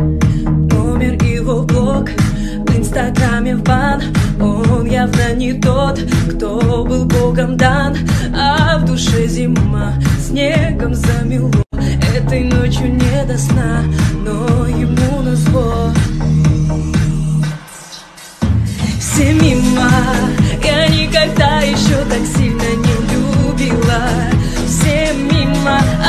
Номер его в блог, в инстаграме в бан. Он явно не тот, кто был богом дан. А в душе зима снегом замело. Этой ночью не до сна, но ему назло. Все мимо, я никогда еще так сильно не любила. Все мимо,